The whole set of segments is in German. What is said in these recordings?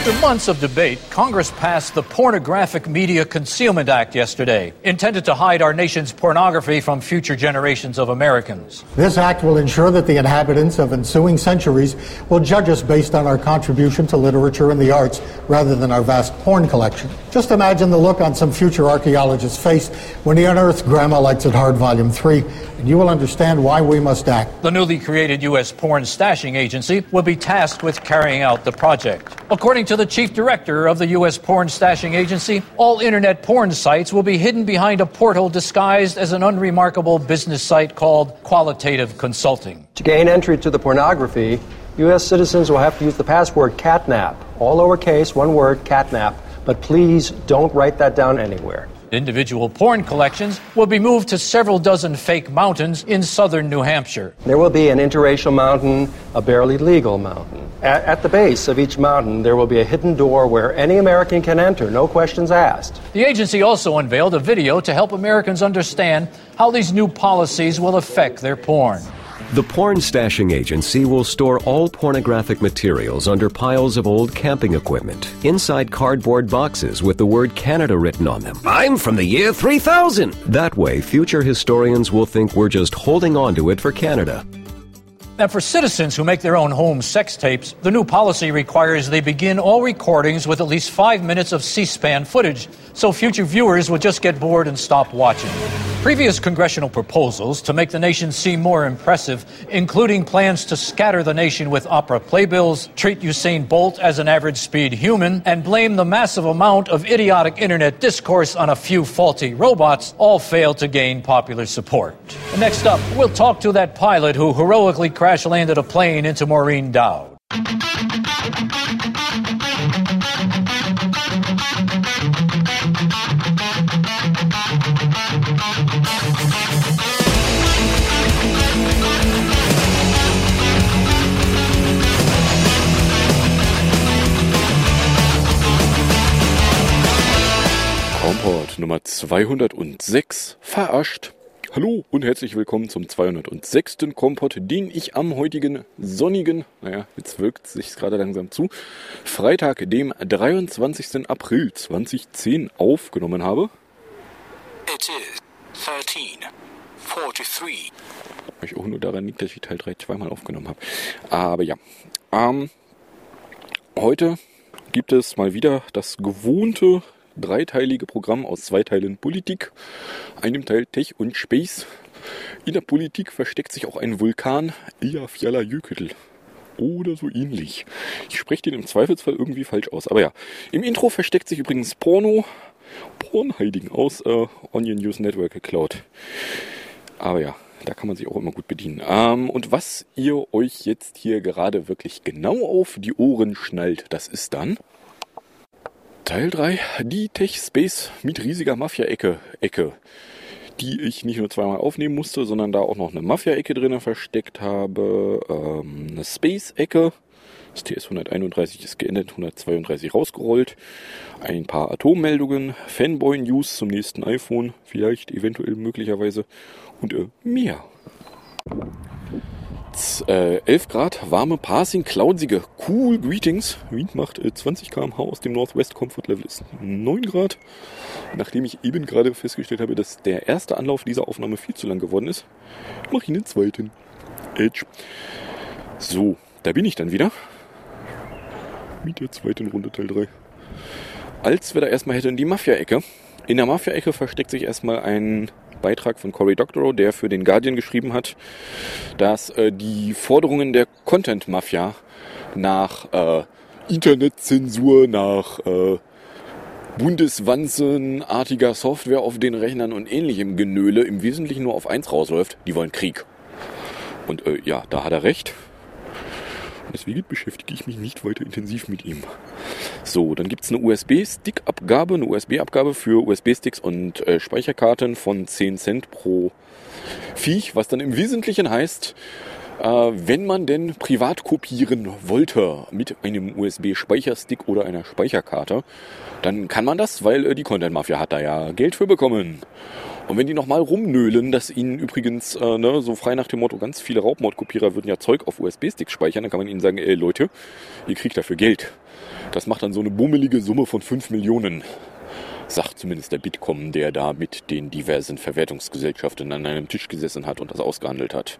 After months of debate, Congress passed the Pornographic Media Concealment Act yesterday, intended to hide our nation's pornography from future generations of Americans. This act will ensure that the inhabitants of ensuing centuries will judge us based on our contribution to literature and the arts rather than our vast porn collection. Just imagine the look on some future archaeologist's face when he unearths Grandma Likes It Hard Volume 3, and you will understand why we must act. The newly created U.S. Porn Stashing Agency will be tasked with carrying out the project. According to the chief director of the U.S. Porn Stashing Agency, all internet porn sites will be hidden behind a portal disguised as an unremarkable business site called Qualitative Consulting. To gain entry to the pornography, U.S. citizens will have to use the password catnap, all lowercase, one word, catnap, but please don't write that down anywhere. Individual porn collections will be moved to several dozen fake mountains in southern New Hampshire. There will be an interracial mountain, a barely legal mountain. At the base of each mountain, there will be a hidden door where any American can enter, no questions asked. The agency also unveiled a video to help Americans understand how these new policies will affect their porn. The Porn Stashing Agency will store all pornographic materials under piles of old camping equipment, inside cardboard boxes with the word Canada written on them. I'm from the year 3000! That way, future historians will think we're just holding on to it for Canada. Now, for citizens who make their own home sex tapes, the new policy requires they begin all recordings with at least 5 minutes of C-SPAN footage, so future viewers will just get bored and stop watching. Previous congressional proposals to make the nation seem more impressive, including plans to scatter the nation with opera playbills, treat Usain Bolt as an average-speed human, and blame the massive amount of idiotic internet discourse on a few faulty robots, all failed to gain popular support. And next up, we'll talk to that pilot who heroically crash-landed a plane into Maureen Dowd. Kompott Nummer 206, verarscht. Hallo und herzlich willkommen zum 206. Kompott, den ich am heutigen sonnigen, jetzt wirkt es sich gerade langsam zu, Freitag, dem 23. April 2010 aufgenommen habe. It is 13:43. Was auch nur daran liegt, dass ich Teil 3 zweimal aufgenommen habe. Aber ja, heute gibt es mal wieder das gewohnte dreiteilige Programm aus 2 Teilen Politik, einem Teil Tech und Space. In der Politik versteckt sich auch ein Vulkan, Eyjafjallajökull. Oder so ähnlich. Ich spreche den im Zweifelsfall irgendwie falsch aus. Aber ja, im Intro versteckt sich übrigens Pornhiding aus Onion News Network geklaut. Aber ja, da kann man sich auch immer gut bedienen. Und was ihr euch jetzt hier gerade wirklich genau auf die Ohren schnallt, das ist dann Teil 3, die Tech-Space mit riesiger Mafia-Ecke, die ich nicht nur zweimal aufnehmen musste, sondern da auch noch eine Mafia-Ecke drin versteckt habe, eine Space-Ecke, das TS 131 ist geändert, 132 rausgerollt, ein paar Atommeldungen, Fanboy-News zum nächsten iPhone, vielleicht, eventuell, möglicherweise und mehr. 11 Grad, warme Passing, cloudsige Cool Greetings. Wind macht 20 km/h aus dem Northwest. Comfort Level ist 9 Grad. Nachdem ich eben gerade festgestellt habe, dass der erste Anlauf dieser Aufnahme viel zu lang geworden ist, mache ich einen zweiten. Edge. So, da bin ich dann wieder. Mit der zweiten Runde Teil 3. Als wir da erstmal hätten die Mafia-Ecke. In der Mafia-Ecke versteckt sich erstmal ein Beitrag von Cory Doctorow, der für den Guardian geschrieben hat, dass die Forderungen der Content-Mafia nach Internetzensur, nach Bundeswanzenartiger Software auf den Rechnern und ähnlichem Genöle im Wesentlichen nur auf eins rausläuft: die wollen Krieg. Und ja, da hat er recht. Deswegen beschäftige ich mich nicht weiter intensiv mit ihm. So, dann gibt es eine USB-Stick-Abgabe, eine USB-Abgabe für USB-Sticks und Speicherkarten von 10 Cent pro Viech, was dann im Wesentlichen heißt, wenn man denn privat kopieren wollte mit einem USB-Speicherstick oder einer Speicherkarte, dann kann man das, weil die Content-Mafia hat da ja Geld für bekommen. Und wenn die nochmal rumnöhlen, dass ihnen übrigens, so frei nach dem Motto, ganz viele Raubmordkopierer würden ja Zeug auf USB-Sticks speichern, dann kann man ihnen sagen, ey Leute, ihr kriegt dafür Geld. Das macht dann so eine bummelige Summe von 5 Millionen, sagt zumindest der Bitkom, der da mit den diversen Verwertungsgesellschaften an einem Tisch gesessen hat und das ausgehandelt hat.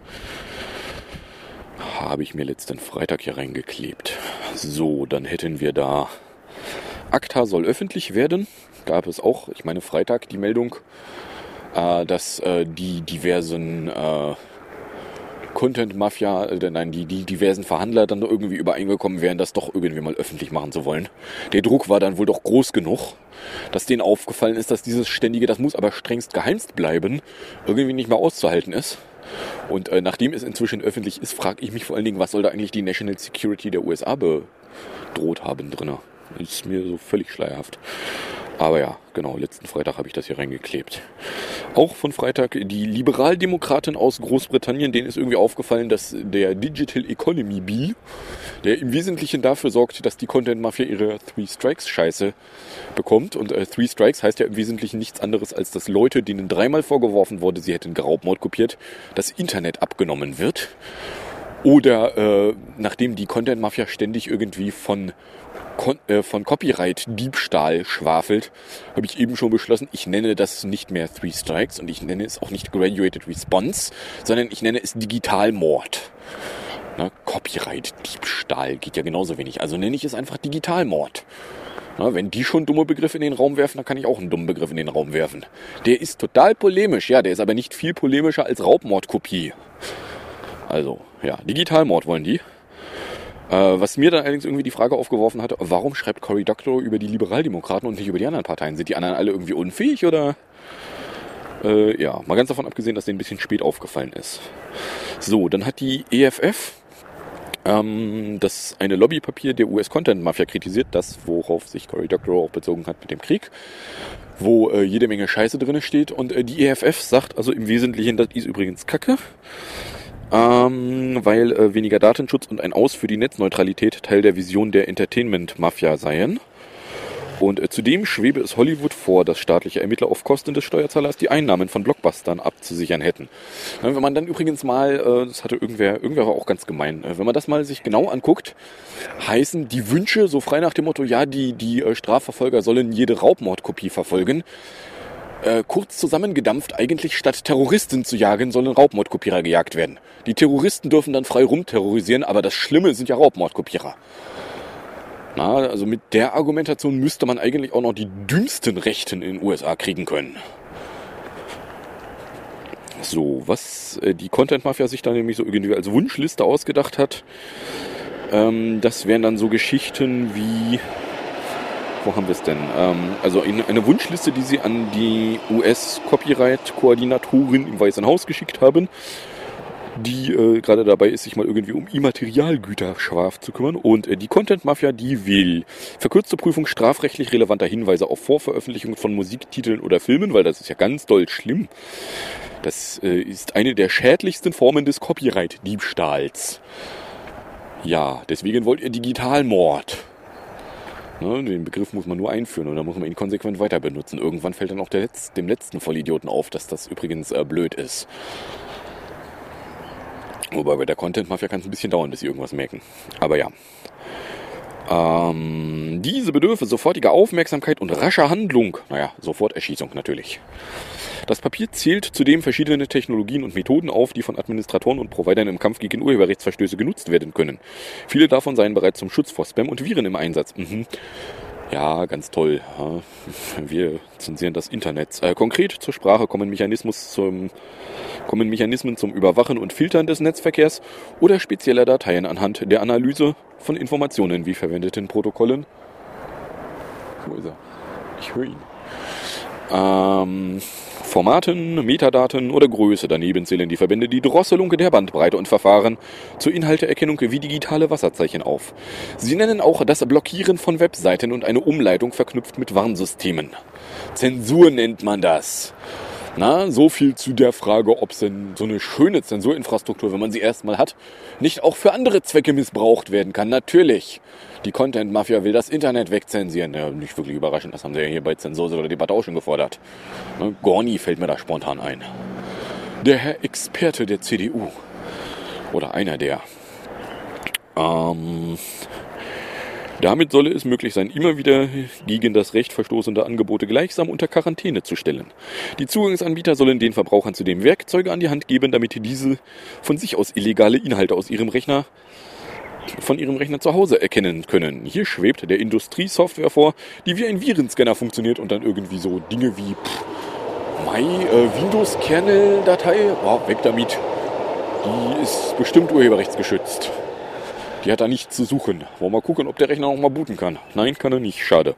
Habe ich mir letzten Freitag hier reingeklebt. So, dann hätten wir da ACTA soll öffentlich werden. Gab es auch, ich meine Freitag, die Meldung, dass die diversen Content-Mafia, die diversen Verhandler dann irgendwie übereingekommen wären, das doch irgendwie mal öffentlich machen zu wollen. Der Druck war dann wohl doch groß genug, dass denen aufgefallen ist, dass dieses ständige, das muss aber strengst geheimst bleiben, irgendwie nicht mehr auszuhalten ist. Und nachdem es inzwischen öffentlich ist, frage ich mich vor allen Dingen, was soll da eigentlich die National Security der USA bedroht haben drin? Das ist mir so völlig schleierhaft. Aber ja, genau, letzten Freitag habe ich das hier reingeklebt. Auch von Freitag die Liberaldemokraten aus Großbritannien, denen ist irgendwie aufgefallen, dass der Digital Economy Bill, der im Wesentlichen dafür sorgt, dass die Content-Mafia ihre Three-Strikes-Scheiße bekommt. Und Three Strikes heißt ja im Wesentlichen nichts anderes, als dass Leute, denen 3-mal vorgeworfen wurde, sie hätten Raubmord kopiert, das Internet abgenommen wird. Oder nachdem die Content-Mafia ständig irgendwie von Copyright-Diebstahl schwafelt, habe ich eben schon beschlossen, ich nenne das nicht mehr Three Strikes und ich nenne es auch nicht Graduated Response, sondern ich nenne es Digitalmord. Copyright-Diebstahl geht ja genauso wenig, also nenne ich es einfach Digitalmord. Wenn die schon dumme Begriffe in den Raum werfen, dann kann ich auch einen dummen Begriff in den Raum werfen. Der ist total polemisch, ja, der ist aber nicht viel polemischer als Raubmordkopie. Also, ja, Digitalmord wollen die. Was mir dann allerdings irgendwie die Frage aufgeworfen hatte, warum schreibt Cory Doctorow über die Liberaldemokraten und nicht über die anderen Parteien? Sind die anderen alle irgendwie unfähig oder? Ja, mal ganz davon abgesehen, dass denen ein bisschen spät aufgefallen ist. So, dann hat die EFF das eine Lobbypapier der US-Content-Mafia kritisiert, das, worauf sich Cory Doctorow auch bezogen hat mit dem Krieg, wo jede Menge Scheiße drin steht. Und die EFF sagt also im Wesentlichen, das ist übrigens Kacke. Weil weniger Datenschutz und ein Aus für die Netzneutralität Teil der Vision der Entertainment-Mafia seien. Und zudem schwebe es Hollywood vor, dass staatliche Ermittler auf Kosten des Steuerzahlers die Einnahmen von Blockbustern abzusichern hätten. Wenn man dann übrigens mal, das hatte irgendwer war auch ganz gemein, wenn man das mal sich genau anguckt, heißen die Wünsche so frei nach dem Motto, ja, die Strafverfolger sollen jede Raubmordkopie verfolgen. Kurz zusammengedampft, eigentlich statt Terroristen zu jagen, sollen Raubmordkopierer gejagt werden. Die Terroristen dürfen dann frei rumterrorisieren, aber das Schlimme sind ja Raubmordkopierer. Also mit der Argumentation müsste man eigentlich auch noch die dümmsten Rechten in den USA kriegen können. So, was die Content-Mafia sich da nämlich so irgendwie als Wunschliste ausgedacht hat, das wären dann so Geschichten wie... Wo haben wir es denn? Also eine Wunschliste, die sie an die US-Copyright-Koordinatorin im Weißen Haus geschickt haben, die gerade dabei ist, sich mal irgendwie um Immaterialgüterschwaf zu kümmern. Und die Content-Mafia, die will verkürzte Prüfung strafrechtlich relevanter Hinweise auf Vorveröffentlichung von Musiktiteln oder Filmen, weil das ist ja ganz doll schlimm. Das ist eine der schädlichsten Formen des Copyright-Diebstahls. Ja, deswegen wollt ihr Digitalmord. Den Begriff muss man nur einführen und dann muss man ihn konsequent weiter benutzen. Irgendwann fällt dann auch dem letzten Vollidioten auf, dass das übrigens blöd ist. Wobei bei der Content-Mafia kann es ein bisschen dauern, bis sie irgendwas merken. Aber ja. Diese bedürfe sofortiger Aufmerksamkeit und rascher Handlung. Soforterschießung natürlich. Das Papier zählt zudem verschiedene Technologien und Methoden auf, die von Administratoren und Providern im Kampf gegen Urheberrechtsverstöße genutzt werden können. Viele davon seien bereits zum Schutz vor Spam und Viren im Einsatz. Ja, ganz toll. Wir zensieren das Internet. Konkret zur Sprache kommen Mechanismen zum Überwachen und Filtern des Netzverkehrs oder spezieller Dateien anhand der Analyse von Informationen wie verwendeten Protokollen. Wo ist er? Ich höre ihn. Formaten, Metadaten oder Größe. Daneben zählen die Verbände die Drosselung der Bandbreite und Verfahren zur Inhalteerkennung wie digitale Wasserzeichen auf. Sie nennen auch das Blockieren von Webseiten und eine Umleitung verknüpft mit Warnsystemen. Zensur nennt man das. Na, so viel zu der Frage, ob denn so eine schöne Zensurinfrastruktur, wenn man sie erstmal hat, nicht auch für andere Zwecke missbraucht werden kann. Natürlich. Die Content-Mafia will das Internet wegzensieren. Ja, nicht wirklich überraschend, das haben sie ja hier bei Zensursel oder Debatte auch schon gefordert. Gorni fällt mir da spontan ein. Der Herr Experte der CDU. Oder einer der. Damit solle es möglich sein, immer wieder gegen das Recht verstoßende Angebote gleichsam unter Quarantäne zu stellen. Die Zugangsanbieter sollen den Verbrauchern zudem Werkzeuge an die Hand geben, damit diese von sich aus illegale Inhalte von ihrem Rechner zu Hause erkennen können. Hier schwebt der Industriesoftware vor, die wie ein Virenscanner funktioniert und dann irgendwie so Dinge wie Windows-Kernel-Datei, weg damit. Die ist bestimmt urheberrechtsgeschützt. Die hat da nichts zu suchen. Wollen wir mal gucken, ob der Rechner noch mal booten kann. Nein, kann er nicht. Schade.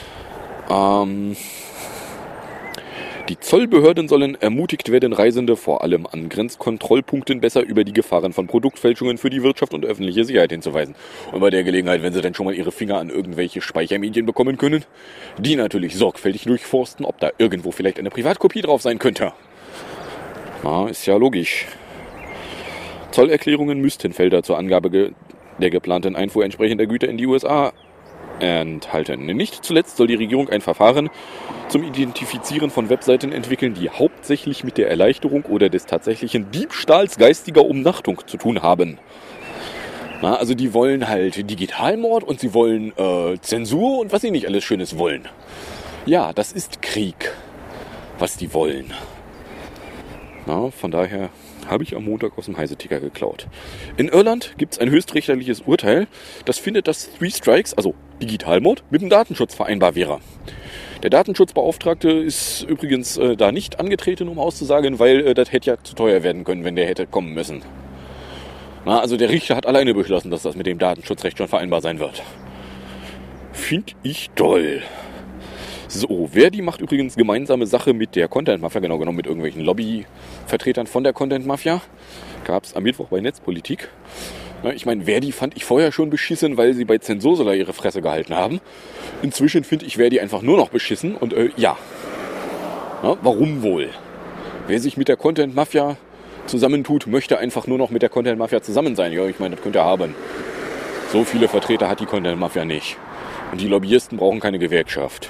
Die Zollbehörden sollen ermutigt werden, Reisende vor allem an Grenzkontrollpunkten besser über die Gefahren von Produktfälschungen für die Wirtschaft und öffentliche Sicherheit hinzuweisen. Und bei der Gelegenheit, wenn sie dann schon mal ihre Finger an irgendwelche Speichermedien bekommen können, die natürlich sorgfältig durchforsten, ob da irgendwo vielleicht eine Privatkopie drauf sein könnte. Ist ja logisch. Zollerklärungen müssten Felder zur Angabe der geplanten Einfuhr entsprechender Güter in die USA enthalten. Nicht zuletzt soll die Regierung ein Verfahren zum Identifizieren von Webseiten entwickeln, die hauptsächlich mit der Erleichterung oder des tatsächlichen Diebstahls geistiger Umnachtung zu tun haben. Also die wollen halt Digitalmord und sie wollen Zensur und was sie nicht alles Schönes wollen. Ja, das ist Krieg, was die wollen. Von daher habe ich am Montag aus dem Heise-Ticker geklaut. In Irland gibt es ein höchstrichterliches Urteil, das findet, dass 3 Strikes, also Digitalmord, mit dem Datenschutz vereinbar wäre. Der Datenschutzbeauftragte ist übrigens da nicht angetreten, um auszusagen, weil das hätte ja zu teuer werden können, wenn der hätte kommen müssen. Also der Richter hat alleine beschlossen, dass das mit dem Datenschutzrecht schon vereinbar sein wird. Finde ich toll. So, Verdi macht übrigens gemeinsame Sache mit der Content-Mafia, genau genommen mit irgendwelchen Lobbyvertretern von der Content-Mafia. Gab es am Mittwoch bei Netzpolitik. Ich meine, Verdi fand ich vorher schon beschissen, weil sie bei Zensursula ihre Fresse gehalten haben. Inzwischen finde ich Verdi einfach nur noch beschissen und warum wohl? Wer sich mit der Content-Mafia zusammentut, möchte einfach nur noch mit der Content-Mafia zusammen sein. Ja, ich meine, das könnt ihr haben. So viele Vertreter hat die Content-Mafia nicht. Und die Lobbyisten brauchen keine Gewerkschaft.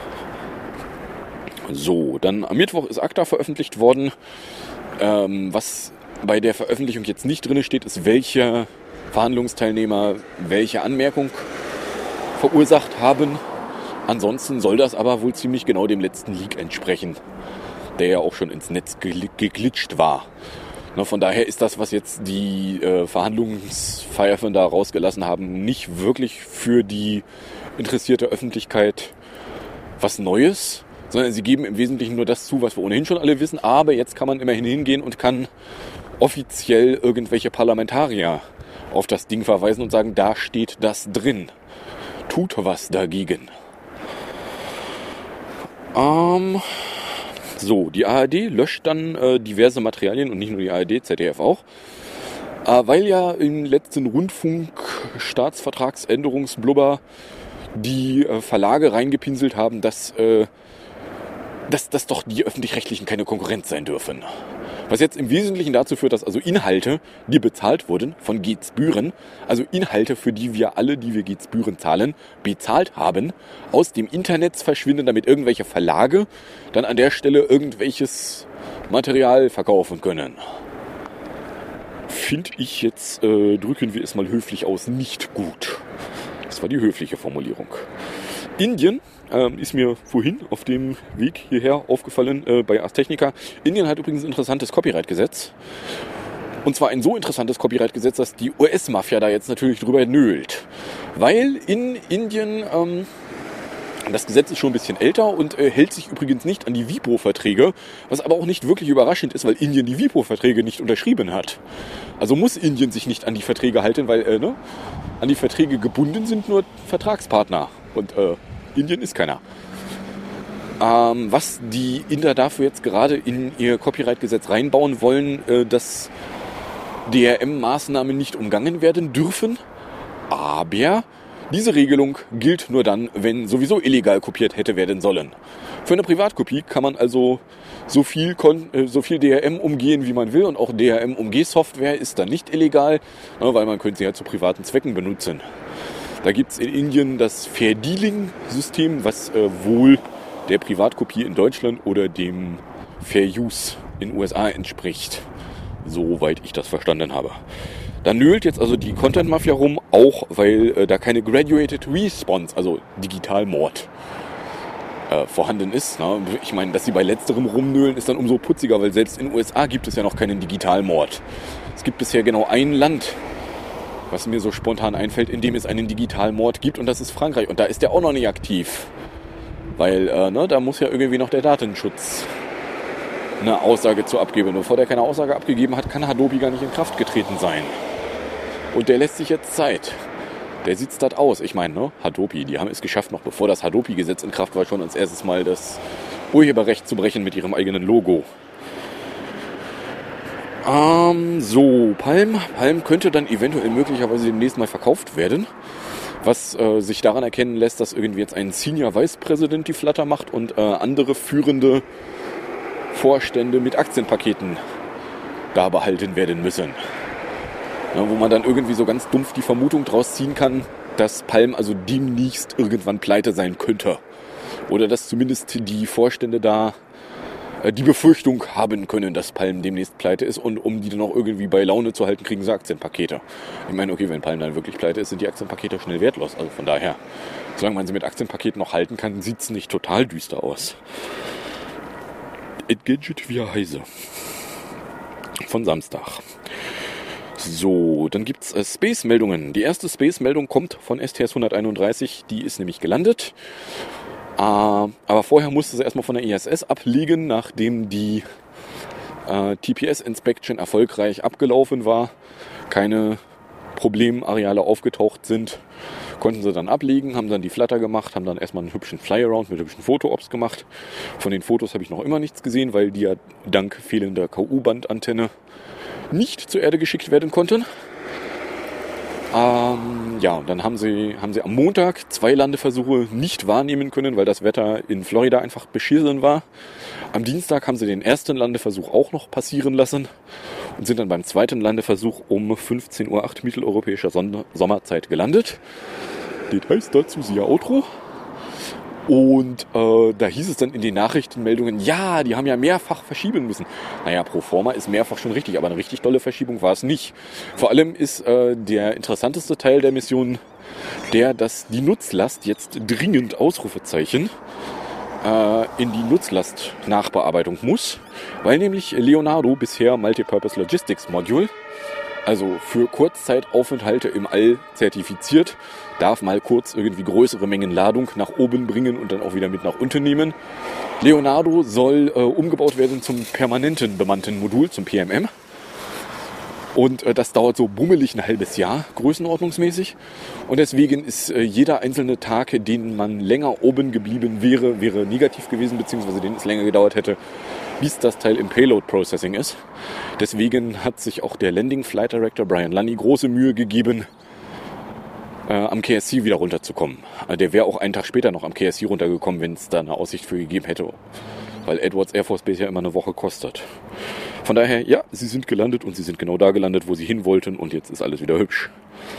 So, dann am Mittwoch ist ACTA veröffentlicht worden. Was bei der Veröffentlichung jetzt nicht drin steht, ist, welche Verhandlungsteilnehmer welche Anmerkung verursacht haben. Ansonsten soll das aber wohl ziemlich genau dem letzten Leak entsprechen, der ja auch schon ins Netz geglitscht war. Von daher ist das, was jetzt die Verhandlungspfeifen da rausgelassen haben, nicht wirklich für die interessierte Öffentlichkeit was Neues, sondern sie geben im Wesentlichen nur das zu, was wir ohnehin schon alle wissen. Aber jetzt kann man immerhin hingehen und kann offiziell irgendwelche Parlamentarier auf das Ding verweisen und sagen, da steht das drin. Tut was dagegen. So, die ARD löscht dann diverse Materialien und nicht nur die ARD, ZDF auch. Weil ja im letzten Rundfunk-Staatsvertragsänderungsblubber die Verlage reingepinselt haben, dass doch die Öffentlich-Rechtlichen keine Konkurrenz sein dürfen. Was jetzt im Wesentlichen dazu führt, dass also Inhalte, die bezahlt wurden von Geetsbüren, also Inhalte, für die wir alle, die wir Geetsbüren zahlen, bezahlt haben, aus dem Internet verschwinden, damit irgendwelche Verlage dann an der Stelle irgendwelches Material verkaufen können. Finde ich jetzt, drücken wir es mal höflich aus, nicht gut. Das war die höfliche Formulierung. Indien ist mir vorhin auf dem Weg hierher aufgefallen bei Ars Technica. Indien hat übrigens ein interessantes Copyright-Gesetz. Und zwar ein so interessantes Copyright-Gesetz, dass die US-Mafia da jetzt natürlich drüber nölt. Weil in Indien, das Gesetz ist schon ein bisschen älter und hält sich übrigens nicht an die WIPO-Verträge, was aber auch nicht wirklich überraschend ist, weil Indien die WIPO-Verträge nicht unterschrieben hat. Also muss Indien sich nicht an die Verträge halten, weil an die Verträge gebunden sind nur Vertragspartner. Und Indien ist keiner. Was die Inder dafür jetzt gerade in ihr Copyright-Gesetz reinbauen wollen, dass DRM-Maßnahmen nicht umgangen werden dürfen. Aber diese Regelung gilt nur dann, wenn sowieso illegal kopiert hätte werden sollen. Für eine Privatkopie kann man also so viel DRM umgehen, wie man will. Und auch DRM-Umgeh-Software ist dann nicht illegal, weil man könnte sie ja zu privaten Zwecken benutzen. Da gibt es in Indien das Fair Dealing-System, was wohl der Privatkopie in Deutschland oder dem Fair Use in den USA entspricht. Soweit ich das verstanden habe. Da nölt jetzt also die Content-Mafia rum, auch weil da keine Graduated Response, also Digitalmord, vorhanden ist. Ne? Ich meine, dass sie bei letzterem rumnölen, ist dann umso putziger, weil selbst in den USA gibt es ja noch keinen Digitalmord. Es gibt bisher genau ein Land, was mir so spontan einfällt, in dem es einen Digitalmord gibt, und das ist Frankreich. Und da ist der auch noch nicht aktiv. Weil da muss ja irgendwie noch der Datenschutz eine Aussage zu abgeben. Bevor der keine Aussage abgegeben hat, kann Hadopi gar nicht in Kraft getreten sein. Und der lässt sich jetzt Zeit. Der sitzt das aus. Ich meine, Hadopi, die haben es geschafft, noch bevor das Hadopi-Gesetz in Kraft war, schon als erstes Mal das Urheberrecht zu brechen mit ihrem eigenen Logo. Palm könnte dann eventuell möglicherweise demnächst mal verkauft werden. Was sich daran erkennen lässt, dass irgendwie jetzt ein Senior Vice President die Flutter macht und andere führende Vorstände mit Aktienpaketen da behalten werden müssen. Ja, wo man dann irgendwie so ganz dumpf die Vermutung draus ziehen kann, dass Palm also demnächst irgendwann pleite sein könnte. Oder dass zumindest die Vorstände da die Befürchtung haben können, dass Palm demnächst pleite ist, und um die dann auch irgendwie bei Laune zu halten, kriegen sie Aktienpakete. Ich meine, okay, wenn Palm dann wirklich pleite ist, sind die Aktienpakete schnell wertlos. Also von daher, solange man sie mit Aktienpaketen noch halten kann, sieht es nicht total düster aus. Gadget via Heise. Von Samstag. So, dann gibt es Space-Meldungen. Die erste Space-Meldung kommt von STS-131, die ist nämlich gelandet. Aber vorher musste sie erstmal von der ISS ablegen, nachdem die TPS-Inspection erfolgreich abgelaufen war. Keine Problemareale aufgetaucht sind, konnten sie dann ablegen, haben dann die Flutter gemacht, haben dann erstmal einen hübschen Fly-Around mit hübschen Foto-Ops gemacht. Von den Fotos habe ich noch immer nichts gesehen, weil die ja dank fehlender KU-Bandantenne nicht zur Erde geschickt werden konnten. Und dann haben sie am Montag 2 Landeversuche nicht wahrnehmen können, weil das Wetter in Florida einfach beschissen war. Am Dienstag haben sie den ersten Landeversuch auch noch passieren lassen und sind dann beim zweiten Landeversuch um 15:08 Uhr mitteleuropäischer Sommerzeit gelandet. Details dazu siehe Outro. Und da hieß es dann in den Nachrichtenmeldungen, ja, die haben ja mehrfach verschieben müssen. Naja, pro forma ist mehrfach schon richtig, aber eine richtig dolle Verschiebung war es nicht. Vor allem ist der interessanteste Teil der Mission dass die Nutzlast jetzt dringend Ausrufezeichen in die Nutzlast-Nachbearbeitung muss, weil nämlich Leonardo bisher Multipurpose Logistics Module, also für Kurzzeitaufenthalte im All zertifiziert, darf mal kurz irgendwie größere Mengen Ladung nach oben bringen und dann auch wieder mit nach unten nehmen. Leonardo soll umgebaut werden zum permanenten bemannten Modul, zum PMM. Und das dauert so bummelig ein halbes Jahr, größenordnungsmäßig. Und deswegen ist jeder einzelne Tag, den man länger oben geblieben wäre negativ gewesen, beziehungsweise den es länger gedauert hätte, bis das Teil im Payload Processing ist. Deswegen hat sich auch der Landing Flight Director Brian Lunny große Mühe gegeben, am KSC wieder runterzukommen. Der wäre auch einen Tag später noch am KSC runtergekommen, wenn es da eine Aussicht für gegeben hätte. Weil Edwards Air Force Base ja immer eine Woche kostet. Von daher, ja, sie sind gelandet und sie sind genau da gelandet, wo sie hin wollten, und jetzt ist alles wieder hübsch.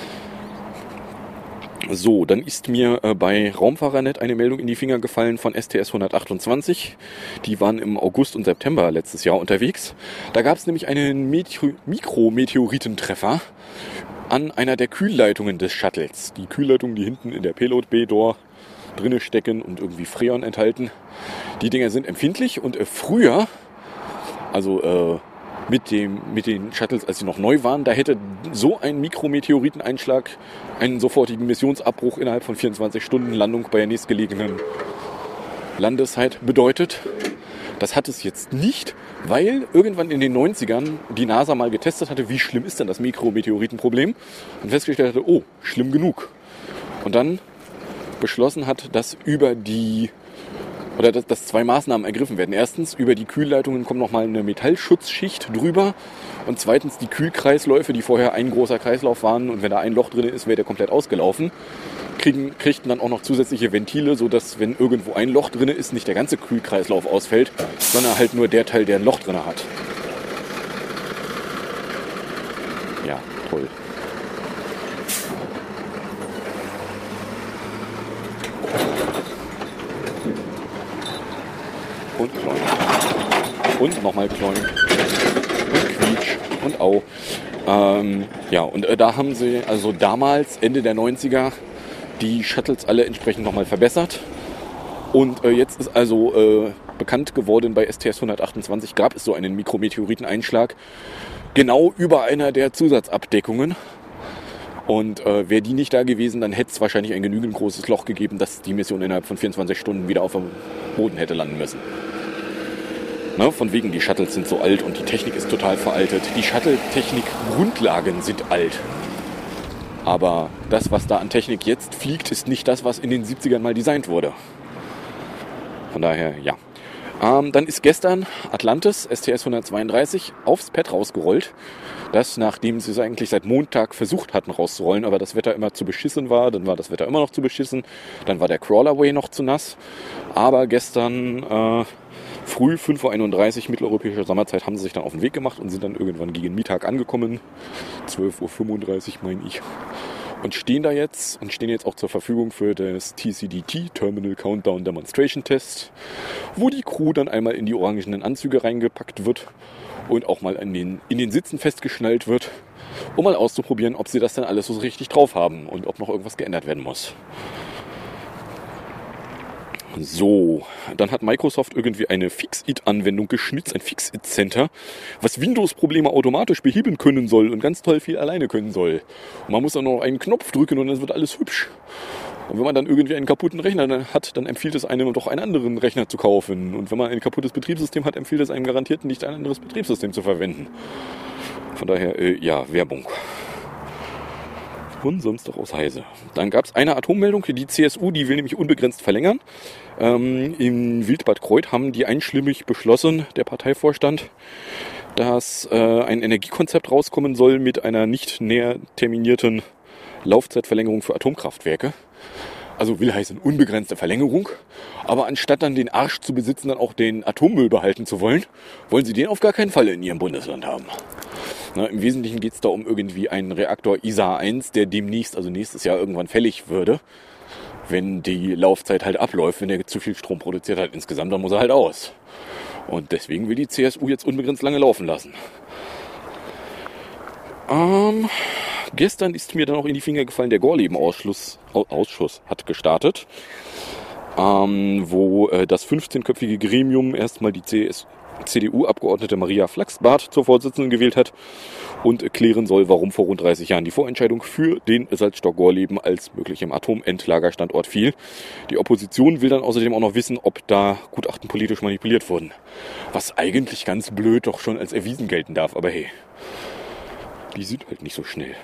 So, dann ist mir bei Raumfahrernet eine Meldung in die Finger gefallen von STS 128. Die waren im August und September letztes Jahr unterwegs. Da gab es nämlich einen Mikrometeoritentreffer an einer der Kühlleitungen des Shuttles. Die Kühlleitungen, die hinten in der Payload Bay Door drinne stecken und irgendwie Freon enthalten. Die Dinger sind empfindlich, und früher, also mit den Shuttles, als sie noch neu waren, da hätte so ein Mikrometeoriteneinschlag einen sofortigen Missionsabbruch innerhalb von 24 Stunden Landung bei der nächstgelegenen Landeszeit bedeutet. Das hat es jetzt nicht, weil irgendwann in den 90ern die NASA mal getestet hatte, wie schlimm ist denn das Mikrometeoritenproblem, und festgestellt hatte, oh, schlimm genug. Und dann beschlossen hat, dass dass 2 Maßnahmen ergriffen werden. Erstens, über die Kühlleitungen kommt nochmal eine Metallschutzschicht drüber, Und zweitens die Kühlkreisläufe, die vorher ein großer Kreislauf waren und wenn da ein Loch drin ist, wäre der komplett ausgelaufen. Kriegten dann auch noch zusätzliche Ventile, sodass, wenn irgendwo ein Loch drin ist, nicht der ganze Kühlkreislauf ausfällt, sondern halt nur der Teil, der ein Loch drin hat. Ja, toll. Und Kloin. Und nochmal Kloin. Und Quietsch. Und Au. Und da haben sie also damals, Ende der 90er, die Shuttles alle entsprechend nochmal verbessert. Und jetzt ist also bekannt geworden, bei STS-128 gab es so einen Mikrometeoriteneinschlag genau über einer der Zusatzabdeckungen. Und wäre die nicht da gewesen, dann hätte es wahrscheinlich ein genügend großes Loch gegeben, dass die Mission innerhalb von 24 Stunden wieder auf dem Boden hätte landen müssen. Ne, von wegen, die Shuttles sind so alt und die Technik ist total veraltet. Die Shuttle-Technik-Grundlagen sind alt. Aber das, was da an Technik jetzt fliegt, ist nicht das, was in den 70ern mal designt wurde. Von daher, ja. Dann ist gestern Atlantis, STS-132, aufs Pad rausgerollt. Das, nachdem sie es eigentlich seit Montag versucht hatten rauszurollen, aber das Wetter immer zu beschissen war. Dann war das Wetter immer noch zu beschissen. Dann war der Crawlerway noch zu nass. Aber gestern früh, 5.31 Uhr mitteleuropäischer Sommerzeit, haben sie sich dann auf den Weg gemacht und sind dann irgendwann gegen Mittag angekommen. 12.35 Uhr, meine ich. Und stehen jetzt auch zur Verfügung für das TCDT, Terminal Countdown Demonstration Test, wo die Crew dann einmal in die orangenen Anzüge reingepackt wird und auch mal in den Sitzen festgeschnallt wird, um mal auszuprobieren, ob sie das dann alles so richtig drauf haben und ob noch irgendwas geändert werden muss. So, dann hat Microsoft irgendwie eine Fix-It-Anwendung geschnitzt, ein Fix-It-Center, was Windows-Probleme automatisch beheben können soll und ganz toll viel alleine können soll. Und man muss dann noch einen Knopf drücken und dann wird alles hübsch. Und wenn man dann irgendwie einen kaputten Rechner hat, dann empfiehlt es einem doch einen anderen Rechner zu kaufen. Und wenn man ein kaputtes Betriebssystem hat, empfiehlt es einem garantiert nicht, ein anderes Betriebssystem zu verwenden. Von daher, Werbung. Von Samstag aus Heise. Dann gab es eine Atommeldung, die CSU, die will nämlich unbegrenzt verlängern. In Wildbad Kreuth haben die einstimmig beschlossen, der Parteivorstand, dass ein Energiekonzept rauskommen soll mit einer nicht näher terminierten Laufzeitverlängerung für Atomkraftwerke. Also will heißen unbegrenzte Verlängerung. Aber anstatt dann den Arsch zu besitzen, dann auch den Atommüll behalten zu wollen, wollen sie den auf gar keinen Fall in ihrem Bundesland haben. Na, im Wesentlichen geht es da um irgendwie einen Reaktor ISA 1, der demnächst, also nächstes Jahr irgendwann fällig würde. Wenn die Laufzeit halt abläuft, wenn er zu viel Strom produziert hat insgesamt, dann muss er halt aus. Und deswegen will die CSU jetzt unbegrenzt lange laufen lassen. Gestern ist mir dann auch in die Finger gefallen, der Gorleben-Ausschuss hat gestartet, wo das 15-köpfige Gremium erstmal die CDU-Abgeordnete Maria Flachsbart zur Vorsitzenden gewählt hat und erklären soll, warum vor rund 30 Jahren die Vorentscheidung für den Salzstock Gorleben als möglichem Atomendlagerstandort fiel. Die Opposition will dann außerdem auch noch wissen, ob da Gutachten politisch manipuliert wurden. Was eigentlich ganz blöd doch schon als erwiesen gelten darf, aber hey, die sind halt nicht so schnell.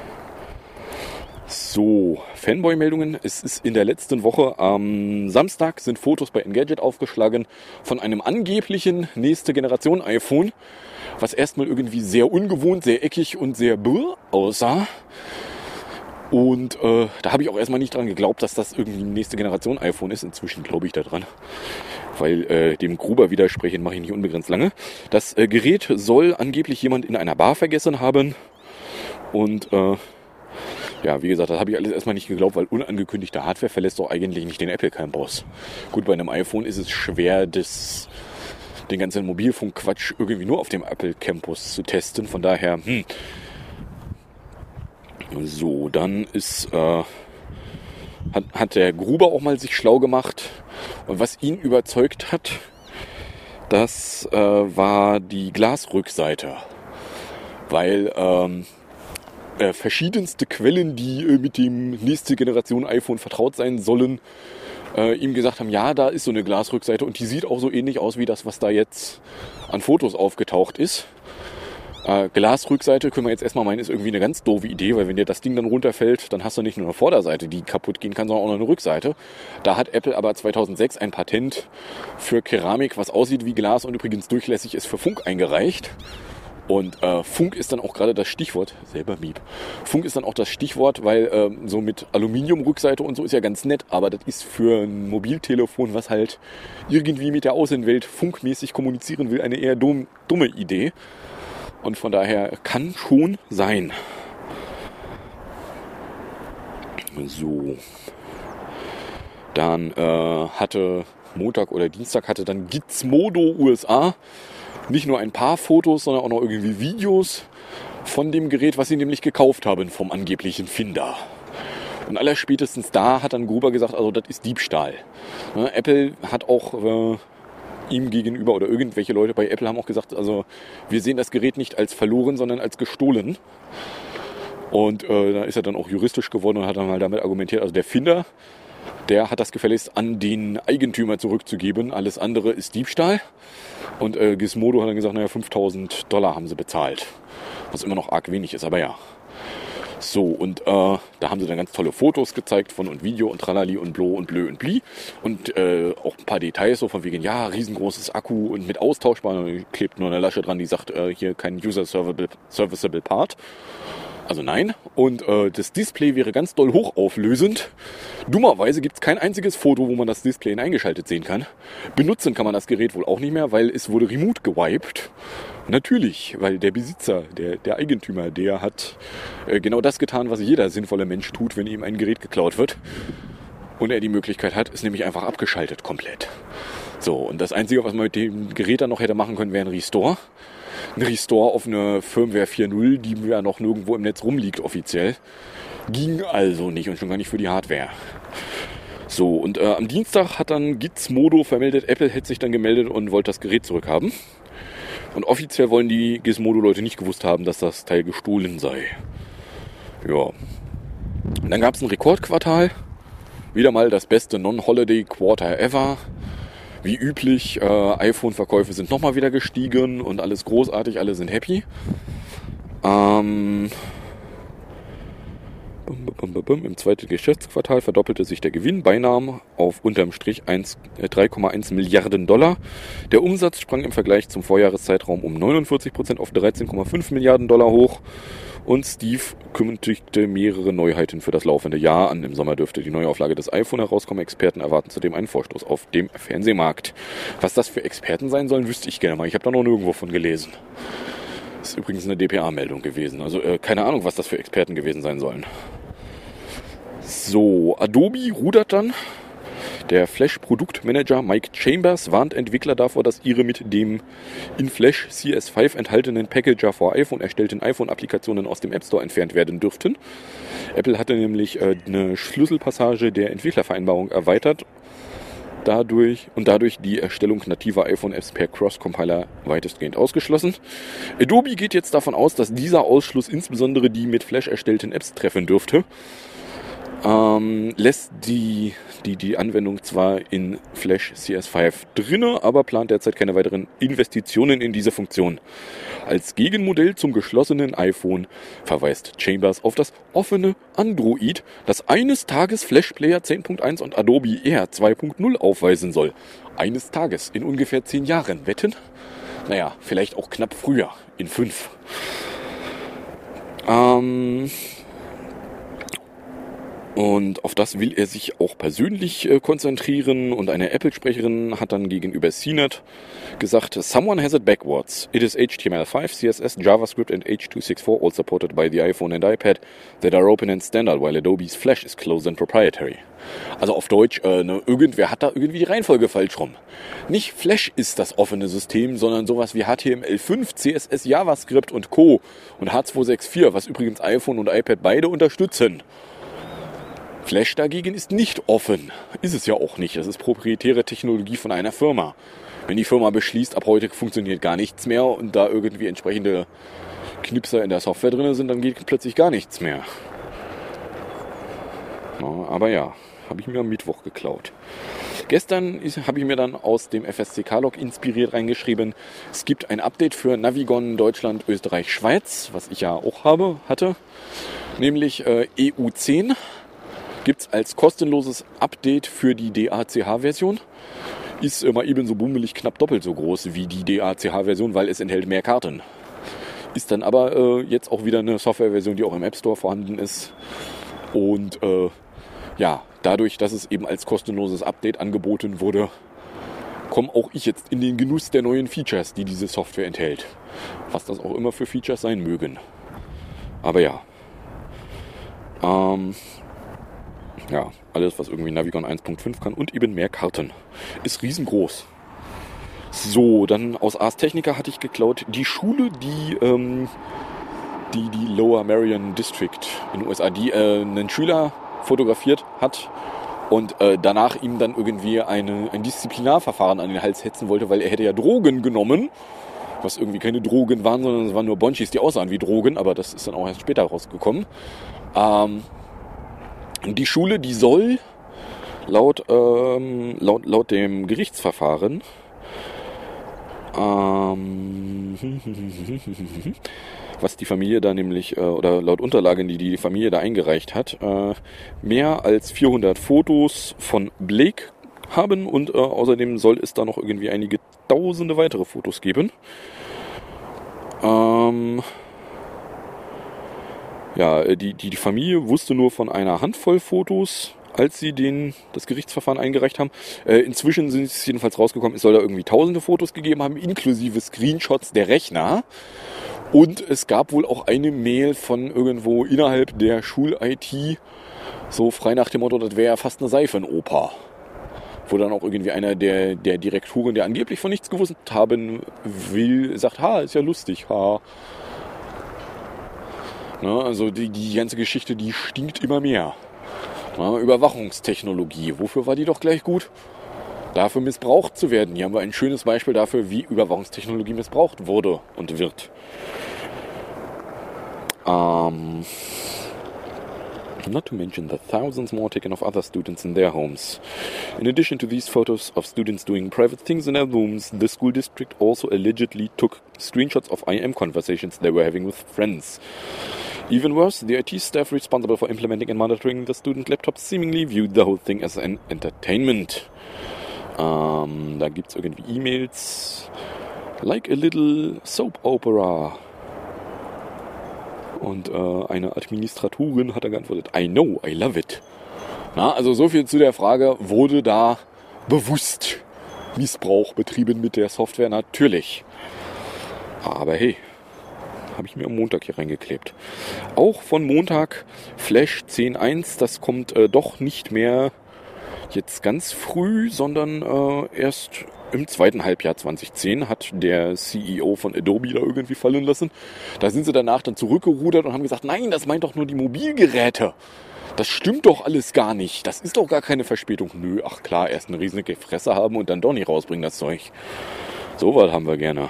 So, Fanboy-Meldungen. Es ist in der letzten Woche am Samstag sind Fotos bei Engadget aufgeschlagen von einem angeblichen nächste Generation iPhone, was erstmal irgendwie sehr ungewohnt, sehr eckig und sehr aussah. Und da habe ich auch erstmal nicht dran geglaubt, dass das irgendwie ein nächste Generation iPhone ist. Inzwischen glaube ich da dran, weil dem Gruber widersprechen mache ich nicht unbegrenzt lange. Das Gerät soll angeblich jemand in einer Bar vergessen haben und ja, wie gesagt, das habe ich alles erstmal nicht geglaubt, weil unangekündigte Hardware verlässt doch eigentlich nicht den Apple-Campus. Gut, bei einem iPhone ist es schwer, den ganzen Mobilfunk-Quatsch irgendwie nur auf dem Apple-Campus zu testen. Von daher, So, dann hat der Gruber auch mal sich schlau gemacht. Und was ihn überzeugt hat, das war die Glasrückseite. Weil verschiedenste Quellen, die mit dem nächste Generation iPhone vertraut sein sollen, ihm gesagt haben, ja, da ist so eine Glasrückseite und die sieht auch so ähnlich aus wie das, was da jetzt an Fotos aufgetaucht ist. Glasrückseite können wir jetzt erstmal meinen, ist irgendwie eine ganz doofe Idee, weil wenn dir das Ding dann runterfällt, dann hast du nicht nur eine Vorderseite, die kaputt gehen kann, sondern auch noch eine Rückseite. Da hat Apple aber 2006 ein Patent für Keramik, was aussieht wie Glas und übrigens durchlässig ist, für Funk eingereicht. Und Funk ist dann auch gerade das Stichwort, selber Miep. Funk ist dann auch das Stichwort, weil so mit Aluminiumrückseite und so ist ja ganz nett, aber das ist für ein Mobiltelefon, was halt irgendwie mit der Außenwelt funkmäßig kommunizieren will, eine eher dumme Idee. Und von daher kann schon sein. So. Dann hatte Montag oder Dienstag hatte dann Gizmodo USA nicht nur ein paar Fotos, sondern auch noch irgendwie Videos von dem Gerät, was sie nämlich gekauft haben vom angeblichen Finder. Und allerspätestens da hat dann Gruber gesagt, also das ist Diebstahl. Apple hat auch ihm gegenüber oder irgendwelche Leute bei Apple haben auch gesagt, also wir sehen das Gerät nicht als verloren, sondern als gestohlen. Und da ist er dann auch juristisch geworden und hat dann mal damit argumentiert, also der Finder, der hat das gefälligst an den Eigentümer zurückzugeben. Alles andere ist Diebstahl. Und Gizmodo hat dann gesagt, naja, $5.000 haben sie bezahlt. Was immer noch arg wenig ist, aber ja. So, und da haben sie dann ganz tolle Fotos gezeigt von und Video und Tralali und Blo und Blö und Bli. Und auch ein paar Details, so von wegen, ja, riesengroßes Akku und mit austauschbar. Klebt nur eine Lasche dran, die sagt, hier kein User-Serviceable Part. Also nein. Und das Display wäre ganz doll hochauflösend. Dummerweise gibt es kein einziges Foto, wo man das Display eingeschaltet sehen kann. Benutzen kann man das Gerät wohl auch nicht mehr, weil es wurde remote gewiped. Natürlich, weil der Besitzer, der Eigentümer, der hat genau das getan, was jeder sinnvolle Mensch tut, wenn ihm ein Gerät geklaut wird. Und er die Möglichkeit hat, ist nämlich einfach abgeschaltet komplett. So, und das Einzige, was man mit dem Gerät dann noch hätte machen können, wäre ein Restore. Ein Restore auf eine Firmware 4.0, die ja noch nirgendwo im Netz rumliegt offiziell. Ging also nicht und schon gar nicht für die Hardware. So, und am Dienstag hat dann Gizmodo vermeldet, Apple hätte sich dann gemeldet und wollte das Gerät zurückhaben. Und offiziell wollen die Gizmodo-Leute nicht gewusst haben, dass das Teil gestohlen sei. Ja. Und dann gab es ein Rekordquartal. Wieder mal das beste Non-Holiday-Quarter ever. Wie üblich, iPhone-Verkäufe sind nochmal wieder gestiegen und alles großartig, alle sind happy. Im zweiten Geschäftsquartal verdoppelte sich der Gewinn beinahe auf unterm Strich 3,1 Milliarden $. Der Umsatz sprang im Vergleich zum Vorjahreszeitraum um 49% auf 13,5 Milliarden $ hoch. Und Steve kündigte mehrere Neuheiten für das laufende Jahr an. Im Sommer dürfte die Neuauflage des iPhone herauskommen. Experten erwarten zudem einen Vorstoß auf dem Fernsehmarkt. Was das für Experten sein sollen, wüsste ich gerne mal. Ich habe da noch nirgendwo von gelesen. Das ist übrigens eine DPA-Meldung gewesen. Also keine Ahnung, was das für Experten gewesen sein sollen. So, Adobe rudert dann. Der Flash-Produktmanager Mike Chambers warnt Entwickler davor, dass ihre mit dem in Flash CS5 enthaltenen Packager for iPhone erstellten iPhone-Applikationen aus dem App Store entfernt werden dürften. Apple hatte nämlich eine Schlüsselpassage der Entwicklervereinbarung erweitert, dadurch die Erstellung nativer iPhone-Apps per Cross-Compiler weitestgehend ausgeschlossen. Adobe geht jetzt davon aus, dass dieser Ausschluss insbesondere die mit Flash erstellten Apps treffen dürfte. Lässt die Anwendung zwar in Flash CS5 drinne, aber plant derzeit keine weiteren Investitionen in diese Funktion. Als Gegenmodell zum geschlossenen iPhone verweist Chambers auf das offene Android, das eines Tages Flash Player 10.1 und Adobe Air 2.0 aufweisen soll. Eines Tages, in ungefähr 10 Jahren. Wetten? Naja, vielleicht auch knapp früher, in 5. Und auf das will er sich auch persönlich konzentrieren. Und eine Apple-Sprecherin hat dann gegenüber CNET gesagt, "Someone has it backwards. It is HTML5, CSS, JavaScript and H.264, all supported by the iPhone and iPad, that are open and standard, while Adobe's Flash is closed and proprietary." Also auf Deutsch, irgendwer hat da irgendwie die Reihenfolge falsch rum. Nicht Flash ist das offene System, sondern sowas wie HTML5, CSS, JavaScript und Co. und H.264, was übrigens iPhone und iPad beide unterstützen. Flash dagegen ist nicht offen. Ist es ja auch nicht. Das ist proprietäre Technologie von einer Firma. Wenn die Firma beschließt, ab heute funktioniert gar nichts mehr und da irgendwie entsprechende Knipser in der Software drin sind, dann geht plötzlich gar nichts mehr. Ja, aber ja, habe ich mir am Mittwoch geklaut. Gestern habe ich mir dann aus dem FSCK-Log inspiriert reingeschrieben, es gibt ein Update für Navigon Deutschland, Österreich, Schweiz, was ich ja auch hatte, nämlich EU10. Gibt es als kostenloses Update für die DACH-Version. Ist immer ebenso bummelig knapp doppelt so groß wie die DACH-Version, weil es enthält mehr Karten. Ist dann aber jetzt auch wieder eine Softwareversion, die auch im App Store vorhanden ist. Und dadurch, dass es eben als kostenloses Update angeboten wurde, komme auch ich jetzt in den Genuss der neuen Features, die diese Software enthält. Was das auch immer für Features sein mögen. Aber ja. Alles, was irgendwie Navigon 1.5 kann und eben mehr Karten. Ist riesengroß. So, dann aus Ars Technica hatte ich geklaut die Schule, die Lower Merion District in den USA, die einen Schüler fotografiert hat und danach ihm dann irgendwie ein Disziplinarverfahren an den Hals hetzen wollte, weil er hätte ja Drogen genommen, was irgendwie keine Drogen waren, sondern es waren nur Bonchis, die aussahen wie Drogen, aber das ist dann auch erst später rausgekommen. Die Schule, die soll laut dem Gerichtsverfahren was die Familie da nämlich, oder laut Unterlagen, die Familie da eingereicht hat, mehr als 400 Fotos von Blake haben und außerdem soll es da noch irgendwie einige tausende weitere Fotos geben. Die Familie wusste nur von einer Handvoll Fotos, als sie das Gerichtsverfahren eingereicht haben. Inzwischen sind es jedenfalls rausgekommen, es soll da irgendwie tausende Fotos gegeben haben, inklusive Screenshots der Rechner. Und es gab wohl auch eine Mail von irgendwo innerhalb der Schul-IT, so frei nach dem Motto, das wäre ja fast eine Seifenoper. Wo dann auch irgendwie einer der Direktoren, der angeblich von nichts gewusst haben will, sagt, ist ja lustig, Na, also die ganze Geschichte, die stinkt immer mehr. Na, Überwachungstechnologie, wofür war die doch gleich gut? Dafür missbraucht zu werden. Hier haben wir ein schönes Beispiel dafür, wie Überwachungstechnologie missbraucht wurde und wird. Not to mention the thousands more taken of other students in their homes. In addition to these photos of students doing private things in their rooms, the school district also allegedly took screenshots of IM conversations they were having with friends. Even worse, the IT staff responsible for implementing and monitoring the student laptops seemingly viewed the whole thing as an entertainment. Da gibt's irgendwie E-Mails. Like a little soap opera. Und eine Administratorin hat da geantwortet, I know, I love it. Na, also so viel zu der Frage, wurde da bewusst Missbrauch betrieben mit der Software? Natürlich. Aber hey, habe ich mir am Montag hier reingeklebt. Auch von Montag Flash 10.1, das kommt doch nicht mehr jetzt ganz früh, sondern erst im zweiten Halbjahr 2010 hat der CEO von Adobe da irgendwie fallen lassen. Da sind sie danach dann zurückgerudert und haben gesagt, nein, das meint doch nur die Mobilgeräte. Das stimmt doch alles gar nicht. Das ist doch gar keine Verspätung. Nö, ach klar, erst eine riesige Fresse haben und dann doch nicht rausbringen, das Zeug. So was haben wir gerne.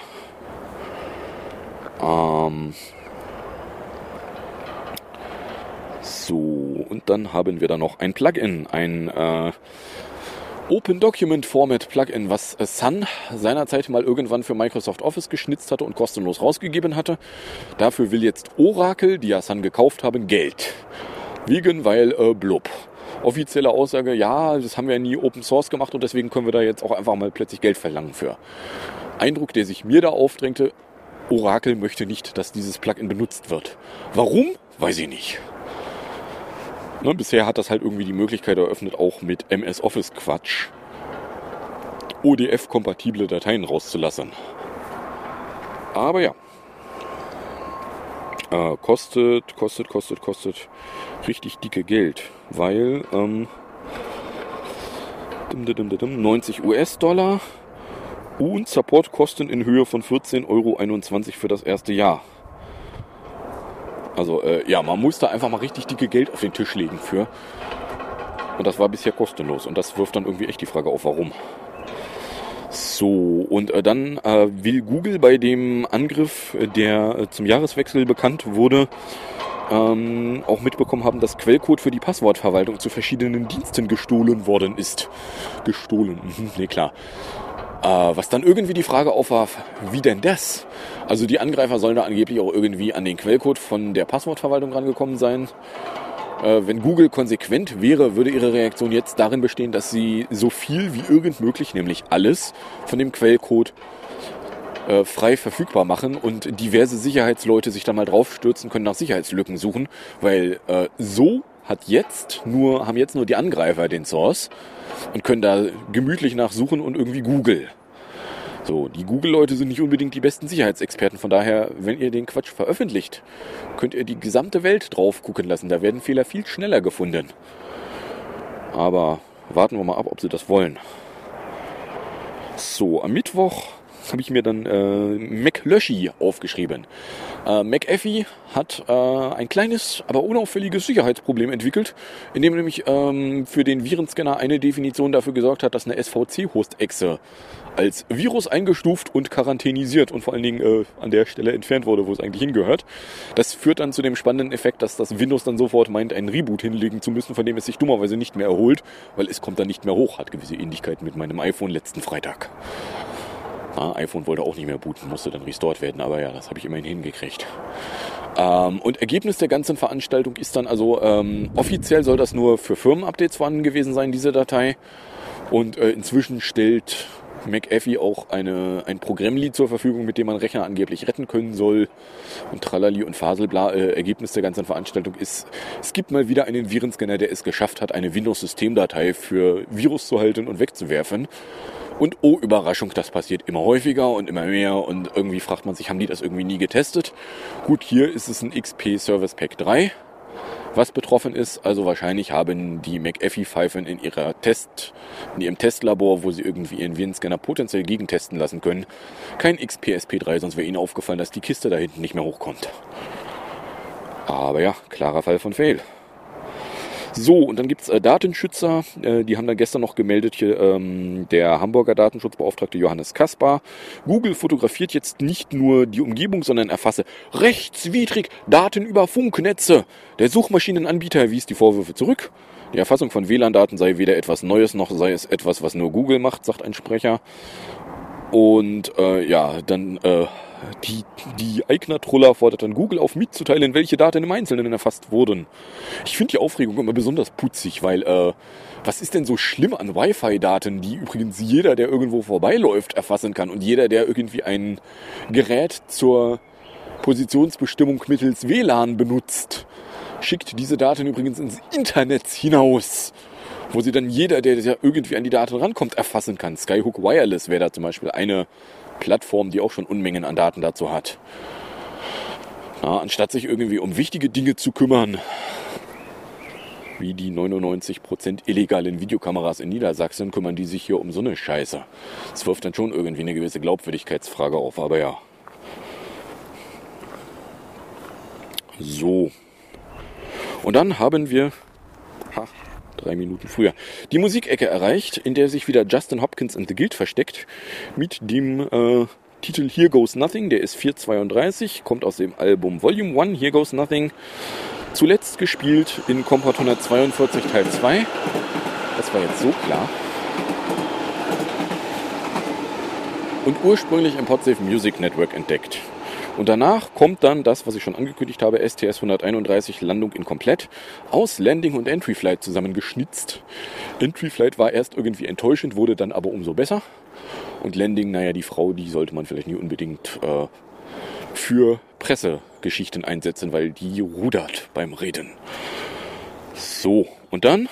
So, und dann haben wir da noch ein Plugin, ein Open Document Format Plugin, was Sun seinerzeit mal irgendwann für Microsoft Office geschnitzt hatte und kostenlos rausgegeben hatte. Dafür will jetzt Oracle, die ja Sun gekauft haben, Geld. Weil blub. Offizielle Aussage, ja, das haben wir ja nie Open Source gemacht und deswegen können wir da jetzt auch einfach mal plötzlich Geld verlangen für. Eindruck, der sich mir da aufdrängte, Oracle möchte nicht, dass dieses Plugin benutzt wird. Warum? Weiß ich nicht. Ne, bisher hat das halt irgendwie die Möglichkeit eröffnet, auch mit MS Office Quatsch ODF-kompatible Dateien rauszulassen. Aber ja. Kostet richtig dicke Geld, weil 90 US-Dollar und Supportkosten in Höhe von 14,21 € für das erste Jahr. Also man muss da einfach mal richtig dicke Geld auf den Tisch legen für. Und das war bisher kostenlos. Und das wirft dann irgendwie echt die Frage auf, warum. So, und dann will Google bei dem Angriff, der zum Jahreswechsel bekannt wurde, auch mitbekommen haben, dass Quellcode für die Passwortverwaltung zu verschiedenen Diensten gestohlen worden ist. Gestohlen, nee, klar. Was dann irgendwie die Frage aufwarf, wie denn das? Also die Angreifer sollen da angeblich auch irgendwie an den Quellcode von der Passwortverwaltung rangekommen sein. Wenn Google konsequent wäre, würde ihre Reaktion jetzt darin bestehen, dass sie so viel wie irgend möglich, nämlich alles, von dem Quellcode frei verfügbar machen und diverse Sicherheitsleute sich dann mal draufstürzen können, nach Sicherheitslücken suchen, weil haben jetzt nur die Angreifer den Source und können da gemütlich nachsuchen und irgendwie Google. So, die Google-Leute sind nicht unbedingt die besten Sicherheitsexperten, von daher, wenn ihr den Quatsch veröffentlicht, könnt ihr die gesamte Welt drauf gucken lassen, da werden Fehler viel schneller gefunden. Aber warten wir mal ab, ob sie das wollen. So, am Mittwoch habe ich mir dann McLöshy aufgeschrieben. McAfee hat ein kleines, aber unauffälliges Sicherheitsproblem entwickelt, indem er nämlich für den Virenscanner eine Definition dafür gesorgt hat, dass eine SVC-Host-Exe als Virus eingestuft und quarantänisiert und vor allen Dingen an der Stelle entfernt wurde, wo es eigentlich hingehört. Das führt dann zu dem spannenden Effekt, dass das Windows dann sofort meint, einen Reboot hinlegen zu müssen, von dem es sich dummerweise nicht mehr erholt, weil es kommt dann nicht mehr hoch, hat gewisse Ähnlichkeiten mit meinem iPhone letzten Freitag. iPhone wollte auch nicht mehr booten, musste dann restored werden, aber ja, das habe ich immerhin hingekriegt. Und Ergebnis der ganzen Veranstaltung ist dann also, offiziell soll das nur für Firmenupdates vorhanden gewesen sein, diese Datei. Und inzwischen stellt McAfee auch ein Programmlied zur Verfügung, mit dem man Rechner angeblich retten können soll. Und Tralali und Faselbla. Ergebnis der ganzen Veranstaltung ist, es gibt mal wieder einen Virenscanner, der es geschafft hat, eine Windows-Systemdatei für Virus zu halten und wegzuwerfen. Und oh, Überraschung, das passiert immer häufiger und immer mehr und irgendwie fragt man sich, haben die das irgendwie nie getestet? Gut, hier ist es ein XP Service Pack 3, was betroffen ist. Also wahrscheinlich haben die McAfee-Pfeifen in ihrem Testlabor, wo sie irgendwie ihren Virenscanner potenziell gegentesten lassen können, kein XP SP3, sonst wäre ihnen aufgefallen, dass die Kiste da hinten nicht mehr hochkommt. Aber ja, klarer Fall von Fail. So, und dann gibt's Datenschützer, die haben dann gestern noch gemeldet, hier, der Hamburger Datenschutzbeauftragte Johannes Kaspar. Google fotografiert jetzt nicht nur die Umgebung, sondern erfasse rechtswidrig Daten über Funknetze. Der Suchmaschinenanbieter wies die Vorwürfe zurück. Die Erfassung von WLAN-Daten sei weder etwas Neues, noch sei es etwas, was nur Google macht, sagt ein Sprecher. Und dann die Eigner-Troller fordert dann Google auf, mitzuteilen, welche Daten im Einzelnen erfasst wurden. Ich finde die Aufregung immer besonders putzig, weil was ist denn so schlimm an Wi-Fi-Daten, die übrigens jeder, der irgendwo vorbeiläuft, erfassen kann und jeder, der irgendwie ein Gerät zur Positionsbestimmung mittels WLAN benutzt, schickt diese Daten übrigens ins Internet hinaus, wo sie dann jeder, der ja irgendwie an die Daten rankommt, erfassen kann. Skyhook Wireless wäre da zum Beispiel eine Plattform, die auch schon Unmengen an Daten dazu hat. Anstatt sich irgendwie um wichtige Dinge zu kümmern, wie die 99% illegalen Videokameras in Niedersachsen, kümmern die sich hier um so eine Scheiße. Das wirft dann schon irgendwie eine gewisse Glaubwürdigkeitsfrage auf, aber ja. So. Und dann haben wir 3 Minuten früher die Musikecke erreicht, in der sich wieder Justin Hopkins and the Guild versteckt, mit dem Titel Here Goes Nothing, der ist 432, kommt aus dem Album Volume 1, Here Goes Nothing, zuletzt gespielt in Kompott 142 Teil 2, das war jetzt so klar, und ursprünglich im Podsafe Music Network entdeckt. Und danach kommt dann das, was ich schon angekündigt habe, STS 131 Landung in Komplett, aus Landing und Entry Flight zusammengeschnitzt. Entry Flight war erst irgendwie enttäuschend, wurde dann aber umso besser. Und Landing, die Frau, die sollte man vielleicht nie unbedingt für Pressegeschichten einsetzen, weil die rudert beim Reden. So, und dann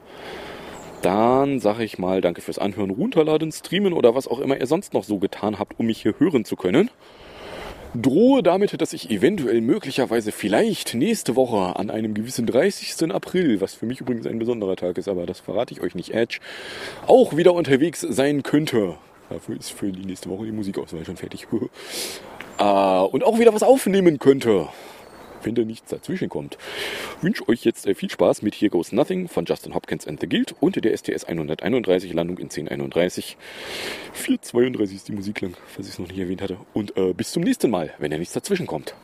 sage ich mal, danke fürs Anhören, runterladen, streamen oder was auch immer ihr sonst noch so getan habt, um mich hier hören zu können. Drohe damit, dass ich eventuell, möglicherweise, vielleicht nächste Woche an einem gewissen 30. April, was für mich übrigens ein besonderer Tag ist, aber das verrate ich euch nicht, Edge, auch wieder unterwegs sein könnte. Dafür ist für die nächste Woche die Musikauswahl schon fertig. Und auch wieder was aufnehmen könnte, wenn da nichts dazwischen kommt. Ich wünsche euch jetzt viel Spaß mit Here Goes Nothing von Justin Hopkins and the Guild und der STS 131 Landung in 1031. 432 ist die Musik lang, falls ich es noch nicht erwähnt hatte. Und bis zum nächsten Mal, wenn da nichts dazwischen kommt.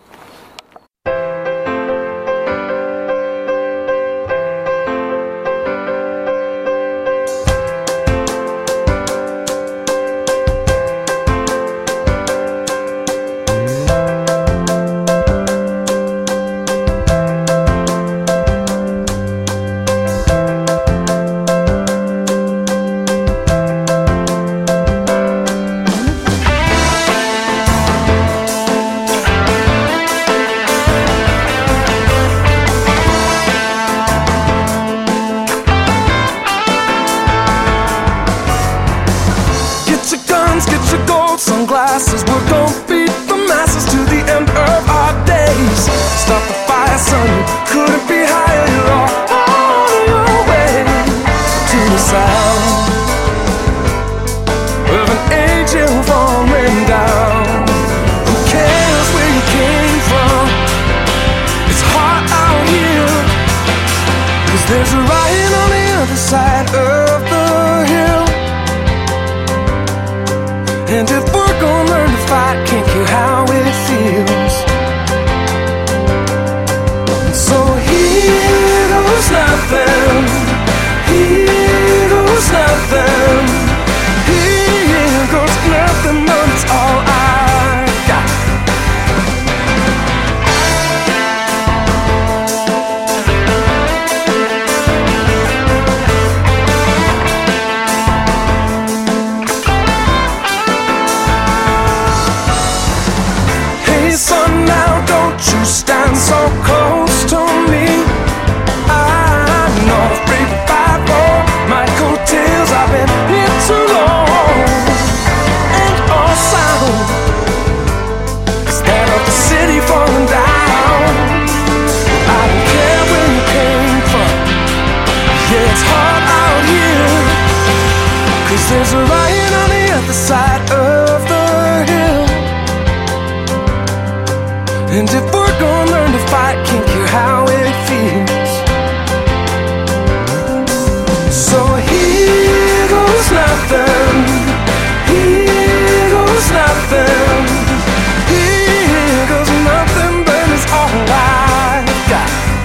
there's a riot on the other side of the hill. And if we're gonna learn to fight, can't care how it feels. So here goes nothing. Here goes nothing. Here goes nothing, but it's all I've got.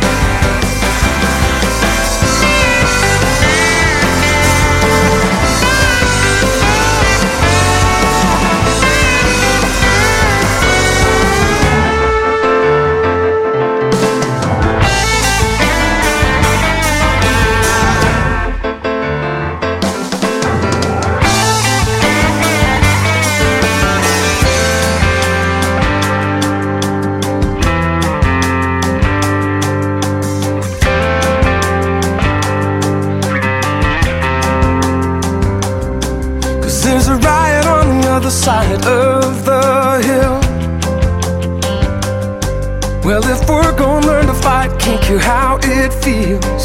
There's a riot on the other side of the hill. Well, if we're gonna learn to fight, can't care how it feels.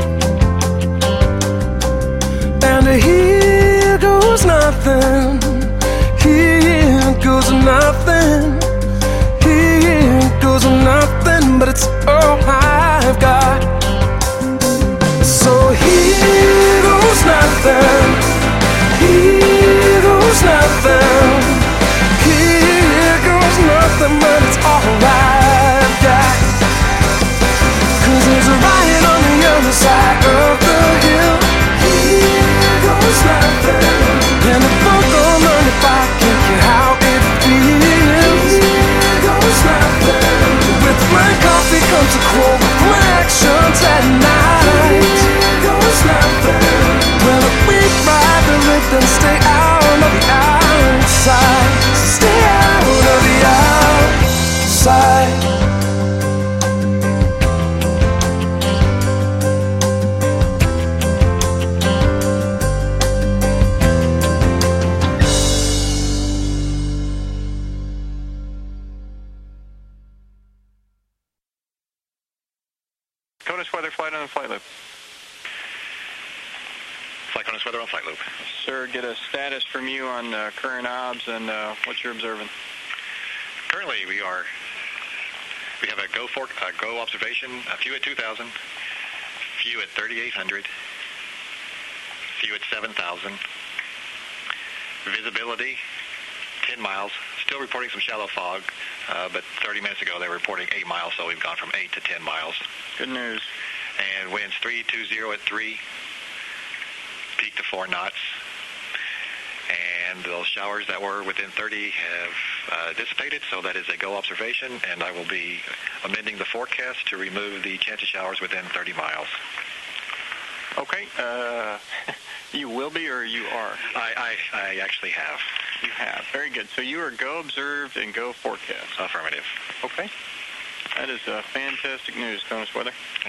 And here goes nothing. Here goes nothing. Here goes nothing, but it's all I've got. So here goes nothing. Here goes nothing. Here goes nothing, but it's all I've got. 'Cause there's a riot on the other side of the hill. Here goes nothing. And if we're gonna learn to fight, can't care how it feels. Here goes nothing. With black coffee comes a cold reflections at night. Here goes nothing. Well, if we'd rather live than stay out of the outside. Stay out of the outside. CONUS weather flight on the flight loop. Flight CONUS weather on flight loop. Sir, get a status from you on current obs and what you're observing. Currently, we have a go observation, a few at 2,000, few at 3,800, few at 7,000. Visibility, 10 miles. Still reporting some shallow fog, but 30 minutes ago they were reporting 8 miles, so we've gone from 8 to 10 miles. Good news. And winds 320 at 3, peak to 4 knots. And those showers that were within 30 have dissipated, so that is a go observation, and I will be amending the forecast to remove the chance of showers within 30 miles. Okay. You will be, or you are? I actually have. You have. Very good. So you are go observed and go forecast. Affirmative. Okay. That is fantastic news, CONUS weather.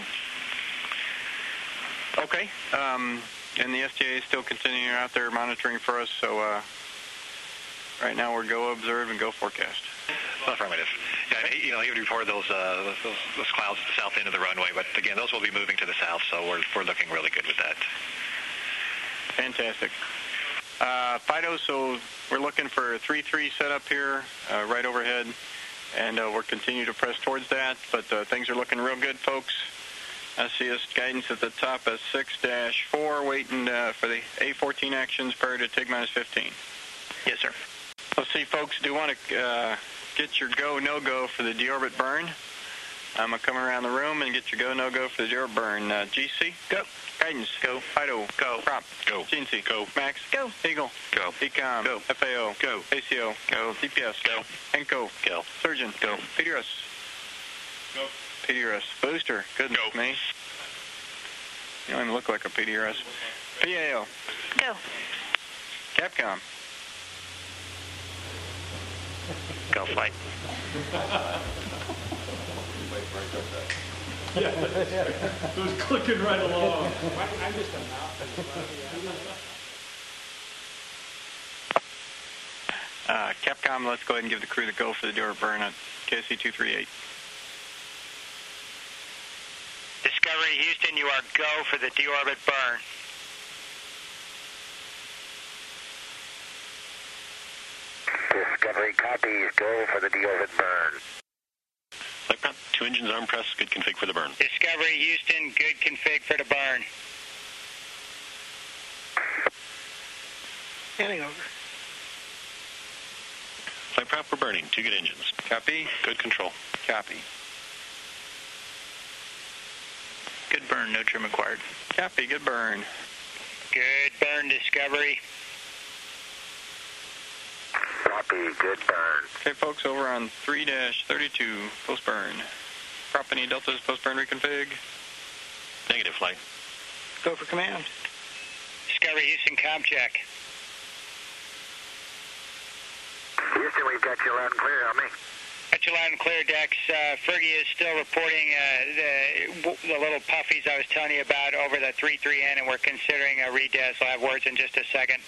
Okay. And the STA is still continuing out there monitoring for us, so right now we're go observe and go forecast. Affirmative. Yeah, he would report those clouds at the south end of the runway, but again, those will be moving to the south, so we're looking really good with that. Fantastic. FIDO, so we're looking for a 3-3 setup here, right overhead, and we'll continue to press towards that, but things are looking real good, folks. SCS guidance at the top at 6-4, waiting for the A14 actions prior to TIG -15. Yes, sir. Let's see, folks, do you want to get your go, no-go for the deorbit burn? I'm going to come around the room and get your go, no-go for the deorbit burn. GC? Go. Guidance? Go. FIDO? Go. Prop? Go. GNC? Go. Max? Go. Eagle? Go. ECOM? Go. FAO? Go. ACO? Go. DPS? Go. ENCO? Go. Surgeon? Go. PDRS? Go. PDRS. Booster? Goodness Go. me. You don't even look like a PDRS. PAO? Go. Capcom? Go flight. Yeah, it was clicking right along. I'm just a mouth. Capcom, let's go ahead and give the crew the go for the deorbit burn at KC 238. Discovery Houston, you are go for the deorbit burn. Discovery, copy. Go for the deal at burn. Flight prep, 2 engines arm press, good config for the burn. Discovery, Houston, good config for the burn. Handing over. Flight prep, we're burning, 2 good engines. Copy. Good control. Copy. Good burn, no trim required. Copy, good burn. Good burn, Discovery. Copy, good burn. Okay, folks, over on 3-32, post-burn. Prop any deltas, post-burn reconfig. Negative, flight. Go for command. Discovery, Houston, com check. Houston, we've got you loud and clear. Help me. Got you loud and clear, Dex. Fergie is still reporting the little puffies I was telling you about over the 3-3N, and we're considering a redez. I'll have words in just a second.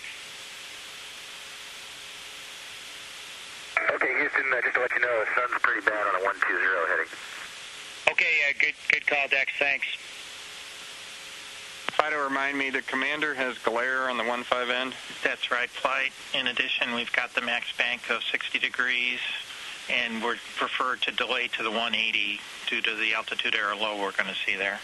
Okay, Houston, just to let you know, the sun's pretty bad on a 120 heading. Okay, good call, Dex. Thanks. Fido, remind me, the commander has glare on the 15 end? That's right, flight. In addition, we've got the max bank of 60 degrees, and we're preferred to delay to the 180 due to the altitude error low we're going to see there.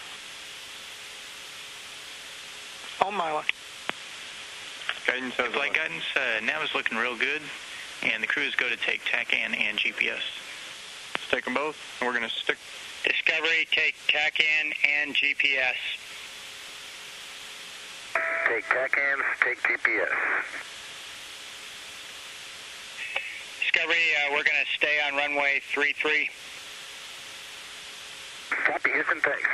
All Mila. Guidance has flight guidance, nav is looking real good, and the crew is going to take TACAN and GPS. Let's take them both, and we're going to stick. Discovery, take TACAN and GPS. Take TACANs, take GPS. Discovery, we're going to stay on runway 33. Copy, Houston, thanks.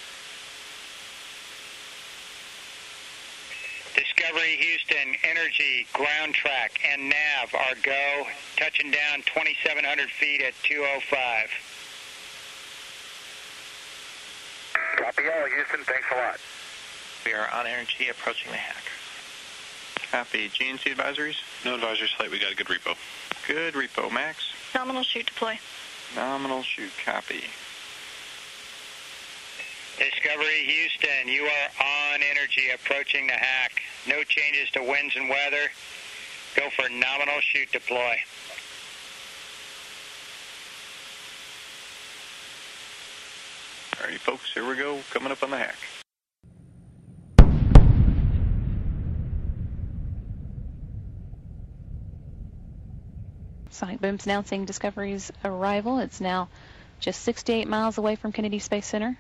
Discovery, Houston, energy, ground track, and nav are go. Touching down 2,700 feet at 2:05. Copy all, Houston, thanks a lot. We are on energy approaching the hack. Copy. GNC advisories? No advisories, flight. We got a good repo. Good repo, Max. Nominal shoot deploy. Nominal shoot, copy. Discovery, Houston, you are on energy approaching the hack. No changes to winds and weather. Go for nominal shoot deploy. All right, folks, here we go. Coming up on the hack. Sonic booms announcing Discovery's arrival. It's now just 68 miles away from Kennedy Space Center,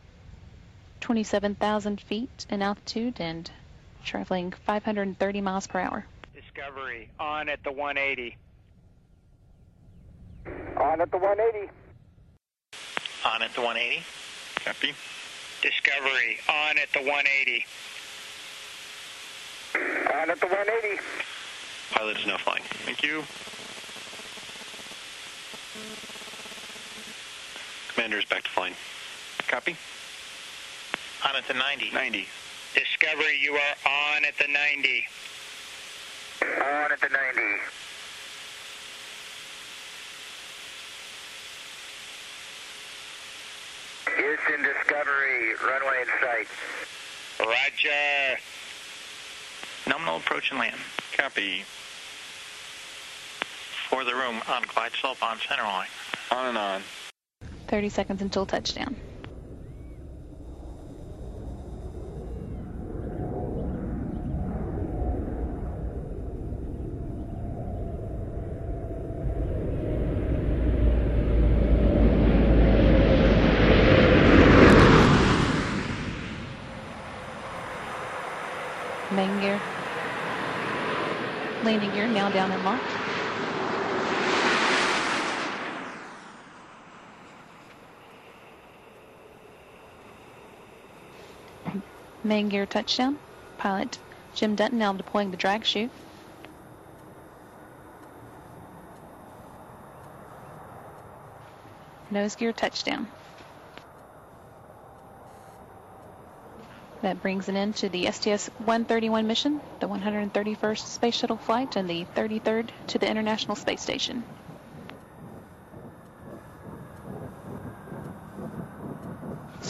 27,000 feet in altitude, and traveling 530 miles per hour. Discovery, on at the 180. On at the 180. On at the 180. Copy. Discovery, on at the 180. On at the 180. Pilot is now flying. Thank you. Commander is back to flying. Copy. On at the 90. 90. Discovery, you are on at the 90. On at the 90. Houston, Discovery, runway in sight. Roger. Nominal approach and land. Copy. For the room, on glide slope on center line. On and on. 30 seconds until touchdown. Main gear. Landing gear now down and locked. Main gear touchdown. Pilot Jim Dutton now deploying the drag chute. Nose gear touchdown. That brings an end to the STS-131 mission, the 131st Space Shuttle flight, and the 33rd to the International Space Station.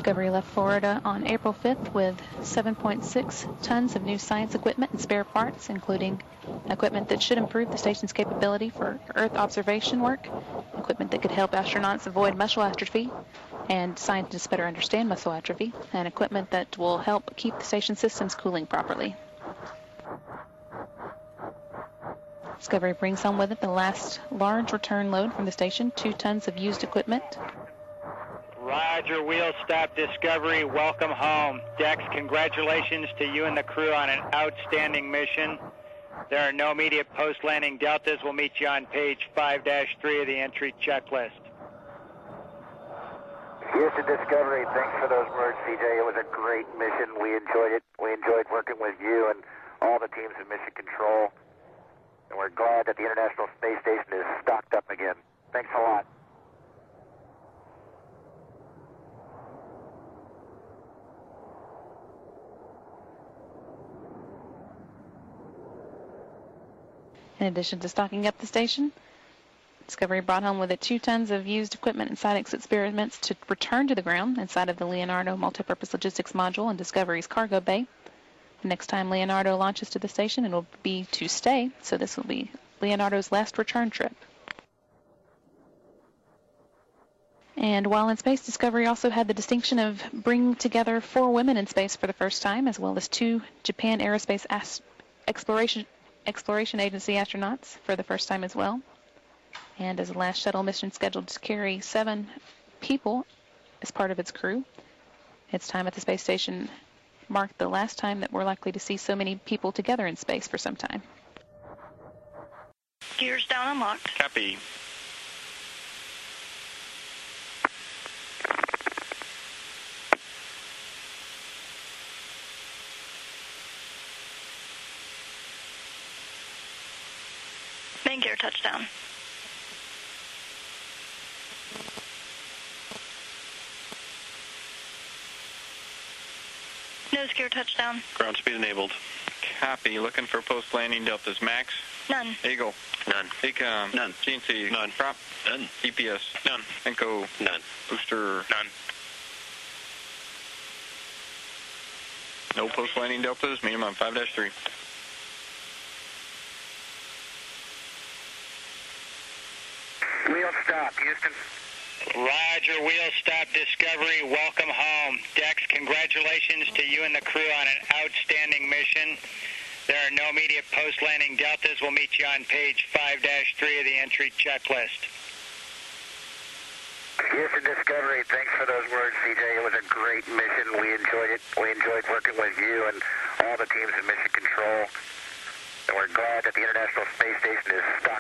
Discovery left Florida on April 5th with 7.6 tons of new science equipment and spare parts, including equipment that should improve the station's capability for Earth observation work, equipment that could help astronauts avoid muscle atrophy and scientists better understand muscle atrophy, and equipment that will help keep the station systems cooling properly. Discovery brings home with it the last large return load from the station, 2 tons of used equipment. Roger, wheel stop Discovery, welcome home. Dex, congratulations to you and the crew on an outstanding mission. There are no immediate post-landing deltas. We'll meet you on page 5-3 of the entry checklist. Houston Discovery, thanks for those words, CJ. It was a great mission. We enjoyed it. We enjoyed working with you and all the teams in Mission Control. And we're glad that the International Space Station is stocked up again. Thanks a lot. In addition to stocking up the station, Discovery brought home with it 2 tons of used equipment and side experiments to return to the ground inside of the Leonardo Multipurpose Logistics Module in Discovery's cargo bay. The next time Leonardo launches to the station, it will be to stay, so this will be Leonardo's last return trip. And while in space, Discovery also had the distinction of bringing together 4 women in space for the first time, as well as 2 Japan Aerospace Exploration Agency astronauts for the first time as well. And as the last shuttle mission scheduled to carry 7 people as part of its crew, its time at the space station marked the last time that we're likely to see so many people together in space for some time. Gears down unlocked. Copy. Main gear touchdown. Nose gear touchdown. Ground speed enabled. Copy. Looking for post-landing deltas. Max? None. Eagle? None. ACOM? None. GNC? None. Prop? None. EPS? None. Enco? None. Booster? None. No post-landing deltas. Meet them on 5-3. Wheel stop, Houston. Roger, wheel stop Discovery, welcome home. Dex, congratulations to you and the crew on an outstanding mission. There are no immediate post-landing deltas. We'll meet you on page 5-3 of the entry checklist. Houston Discovery, thanks for those words, CJ. It was a great mission. We enjoyed it. We enjoyed working with you and all the teams in Mission Control. And we're glad that the International Space Station is stocked